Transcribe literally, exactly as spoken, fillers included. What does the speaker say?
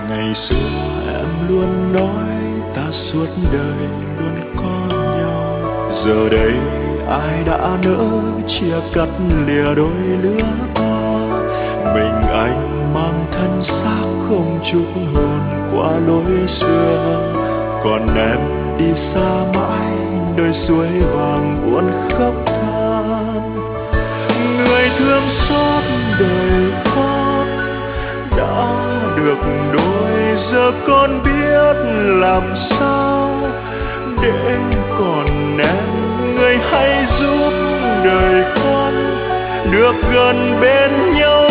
Ngày xưa em luôn nói ta suốt đời luôn có nhau, giờ đây ai đã nỡ chia cắt lìa đôi lứa ta. Mình anh mang thân xác không chút hồn qua lối xưa, còn em đi xa mãi nơi suối vàng buồn khóc than. Người thương xót đời con đã được đôi, giờ con biết làm sao để còn em. Người hãy giúp đời con được gần bên nhau